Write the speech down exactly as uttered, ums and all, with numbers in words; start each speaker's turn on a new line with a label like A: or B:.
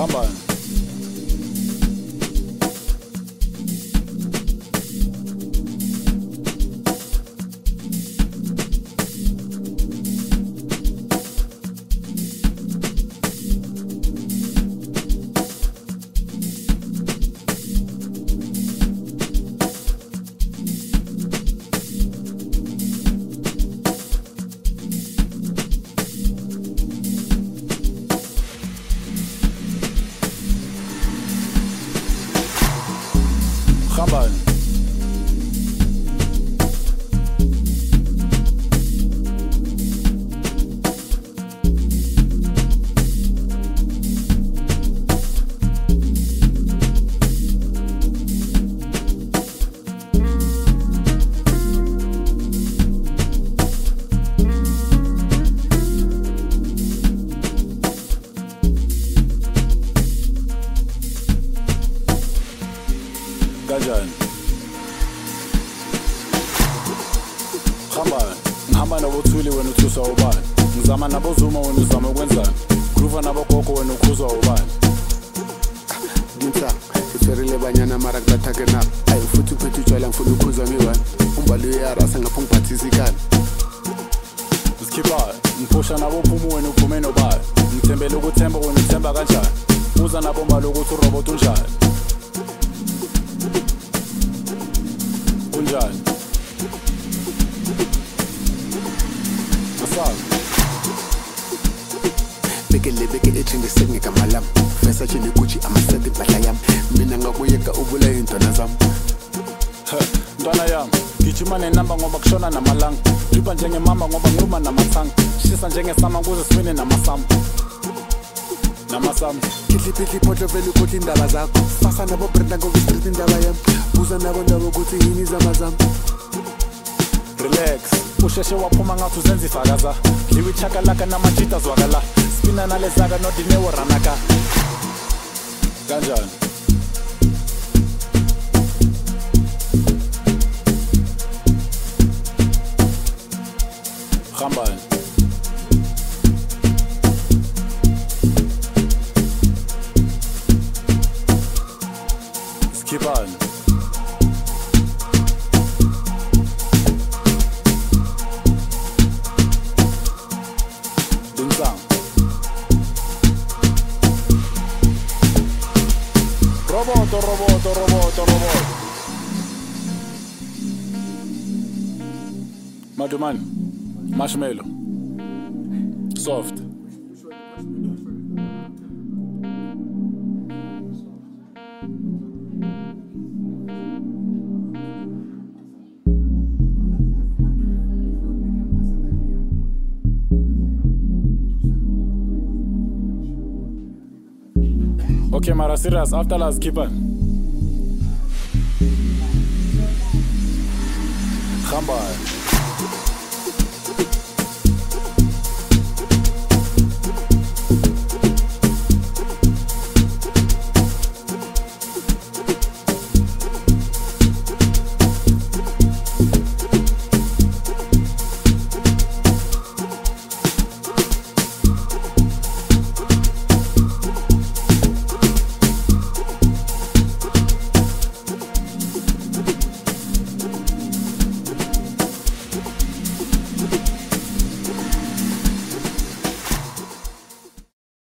A: Hambani. Hambani. Kanjani? Hambani. Ngihamba nabothuli wena uthuswa ubani. Ngizama nabozuma wena uzama ukwenzani. Groova nabogogo wena ukhuzwa ubani.
B: Dinsa, itwerile banyana mara kubathake nabo. Ayi futhi uphethe utshwala ngifuna ukhuzwa ngiwani. Umbalo uyarasa ngapha ngiphathisa ikani.
A: Sikhipha, ngiphusha nabo phuma wena uphume nobani. Ngithembele ukuthemba wena uthemba kanjani. Uza nabo mbalo ukuthi urobot unjani. Unjani? Asal.
B: Bekele beke ethinde sengeka lam. Fesa chini Gucci amaseti impahla yami. Mina ngakuyeka ubula intwana zami.
A: Ntwana yami, gijima nenamba ngoba kushona namalanga. Driba njengemamba ngoba ngiluma namathanga. Shisa njengesama kuze siwine namasama. Namasama.
B: Kidli pidli potlo vele ukuthi indaba zakho. Fasa nabo Brenda ngoba street indaba yami. Buza nabo ndaba ukuthi yini zamazami.
A: Relax, usheshe waphuma ngathi uzenza ifakaza. Liwi chakalaka namajita zwakala. Spina nalezaka nodinewo ranaka. Kanjani? Hambani. Skipani. Dinsang. Roboto, roboto, roboto, roboto. Madumani. Marshmallow. Soft. Okay, Mara, serious. After last, keep on. Hambani.